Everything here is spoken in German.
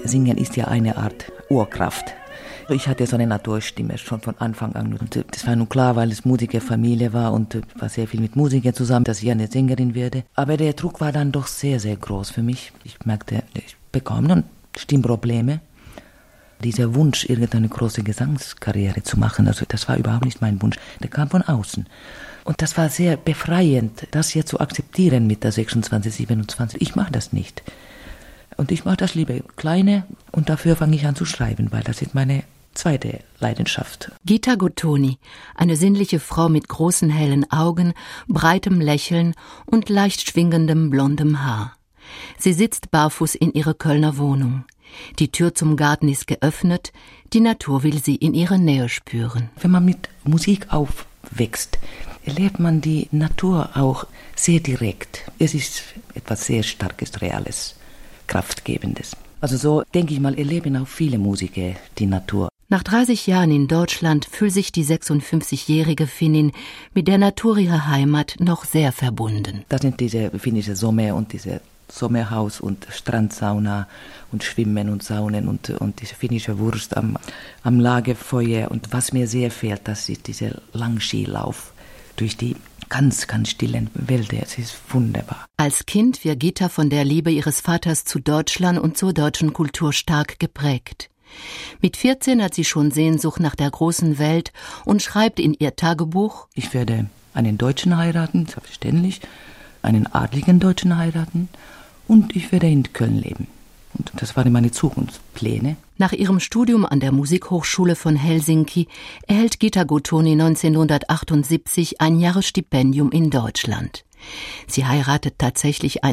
Singen ist ja eine Art Urkraft. Ich hatte so eine Naturstimme schon von Anfang an. Und das war nun klar, weil es Musikerfamilie war und war sehr viel mit Musikern zusammen, dass ich eine Sängerin werde. Aber der Druck war dann doch sehr, sehr groß für mich. Ich merkte, ich bekam dann Stimmprobleme. Dieser Wunsch, irgendeine große Gesangskarriere zu machen, also das war überhaupt nicht mein Wunsch. Der kam von außen. Und das war sehr befreiend, das hier zu akzeptieren mit der 26, 27. Ich mache das nicht. Und ich mache das lieber kleine und dafür fange ich an zu schreiben, weil das ist meine zweite Leidenschaft. Gita Gottoni, eine sinnliche Frau mit großen hellen Augen, breitem Lächeln und leicht schwingendem blondem Haar. Sie sitzt barfuß in ihrer Kölner Wohnung. Die Tür zum Garten ist geöffnet, die Natur will sie in ihre Nähe spüren. Wenn man mit Musik aufwächst, erlebt man die Natur auch sehr direkt. Es ist etwas sehr Starkes, Reales, Kraftgebendes. Also so, denke ich mal, erleben auch viele Musiker die Natur. Nach 30 Jahren in Deutschland fühlt sich die 56-jährige Finnin mit der Natur ihrer Heimat noch sehr verbunden. Das sind diese finnische Sommer und diese Sommerhaus und Strandsauna und Schwimmen und Saunen und diese finnische Wurst am Lagerfeuer. Und was mir sehr fehlt, das ist dieser Langskilauf durch die ganz, ganz stillen Wälder. Es ist wunderbar. Als Kind wird Gita von der Liebe ihres Vaters zu Deutschland und zur deutschen Kultur stark geprägt. Mit 14 hat sie schon Sehnsucht nach der großen Welt und schreibt in ihr Tagebuch: Ich werde einen Deutschen heiraten, selbstverständlich, einen adligen Deutschen heiraten und ich werde in Köln leben. Und das waren meine Zukunftspläne. Nach ihrem Studium an der Musikhochschule von Helsinki erhält Gita Gottoni 1978 ein Jahresstipendium in Deutschland. Sie heiratet tatsächlich einen